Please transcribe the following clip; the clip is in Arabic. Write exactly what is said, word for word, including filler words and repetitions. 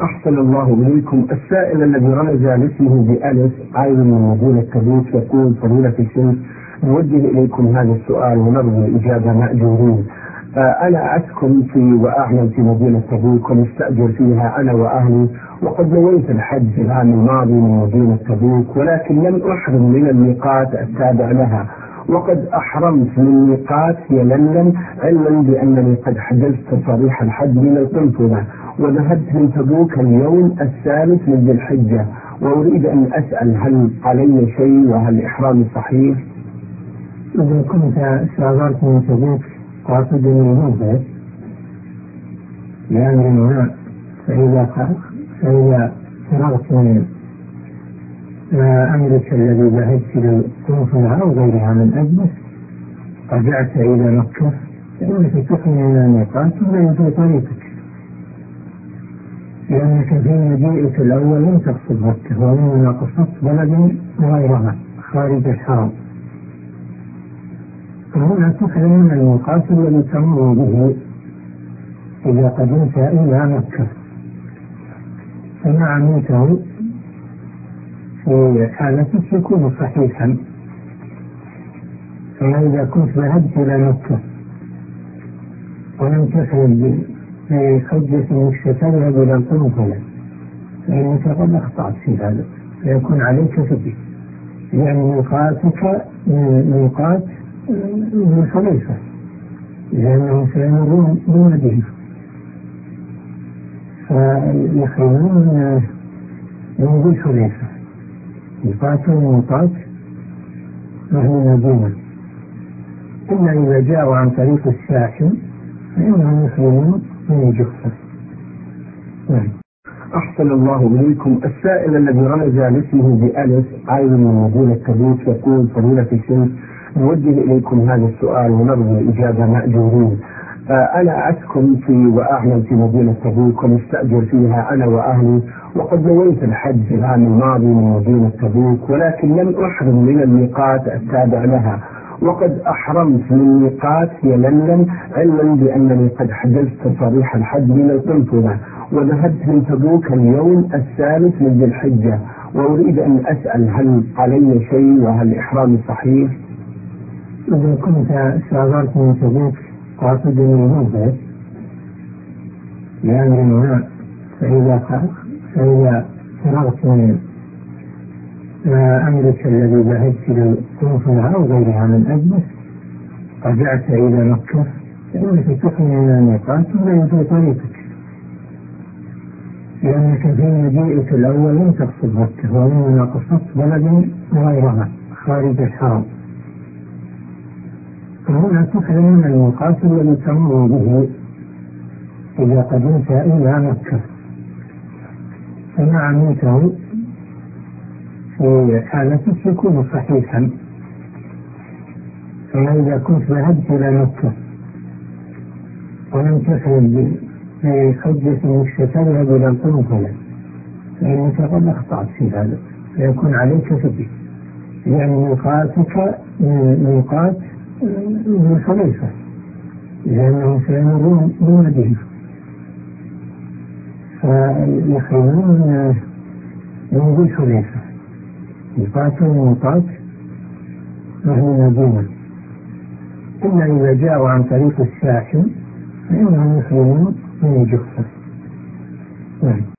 أحسن الله إليكم. السائل الذي رمز لاسمه بألف عين من مدينة تبوك يقول: فضيلة الشيخ، نوجه إليكم هذا السؤال ونرجو الإجابة مأجورين. آه أنا أسكن في وأعمل في مدينة تبوك ومستأجر فيها أنا وأهلي، وقد نويت الحج العام الماضي من مدينة تبوك، ولكن لم أحرم من الميقات التابع لها، وقد أحرمت من ميقات يلملم علما بأنني قد حجزت تصاريح الحج من القنفذة، وذهبت من تبوك اليوم الثالث من ذي الحجة، وأريد أن أسأل هل علي شيء وهل إحرامي صحيح؟ إذا كنت سافرت من تبوك قاصدا المنزل لأمر ما، فإذا فإذا فرغت من أمرك الذي ذهبت للقنفذة أو غيرها من أجله رجعت إلى مكة، فإنك تحرم من الميقات ولا في طريقك، لأنك في مجيئك الأول لم تقصد مكة، وإنما قصدت بلد غيرها خارج الحرم، فهنا تحرم من الميقات الذي تمر به إذا قدمت إلى مكة، فما عملته في حالتك يكون صحيحا. فإذا كنت ذهبت إلى مكة ولم تحرم بحجة أنك ستذهب إلى القنفذة، فإنك قد أخطأت في هذا، فيكون عليك فدية، يعني ميقاتك ميقات ذي الحليفة، لأنهم سيمرون بالمدينة، فيحرمون من ذي الحليفة، ميقاتهم ميقات أهل المدينة، إلا إذا جاءوا عن طريق الساحل فإنهم يحرمون من الجحفة. أحسن الله إليكم. السائل الذي رمز لاسمه بألف عين من مدينة تبوك يقول: فضيلة الشيخ، نوجه إليكم هذا السؤال ونرجو الإجابة مأجورين. آه أنا أسكن في وأعمل في مدينة تبوك ومستأجر فيها أنا وأهلي، وقد نويت الحج العام الماضي من مدينة تبوك، ولكن لم أحرم من الميقات التابع لها، وقد أحرمت من ميقات يلملم علما بأنني قد حجزت تصاريح الحج من القنفذة، وذهبت من تبوك اليوم الثالث من ذي الحجة، وأريد أن أسأل هل علي شيء وهل إحرامي صحيح؟ إذا كنت سافرت من تبوك قاصدا المنزل لأمر ما، فإذا فإذا فرغت من أمرك الذي ذهبت للقنفذة أو غيرها من أجله رجعت إلى مكة، فإنك تحرم من الميقات ولا في طريقك، لأنك في مجيئك الأول لم تقصد مكة، وإنما قصدت بلد غيرها خارج الحرم، فهنا تحرم من الميقات الذي تمر به إذا قدمت إلى مكة، فما عملته في حالتك يكون صحيحا. فإذا كنت ذهبت إلى مكة ولم تحرم بحجة أنك ستذهب إلى القنفذة، فإنك قد أخطأت في هذا، فيكون عليك فدية، يعني ميقاتك ميقات ذي الحليفة، لأنهم سيمرون بالمدينة، فيحرمون من ذي الحليفة، ميقاتهم ميقات أهل المدينة، إلا إذا جاءوا عن طريق الساحل فإنهم يحرمون من الجحفة.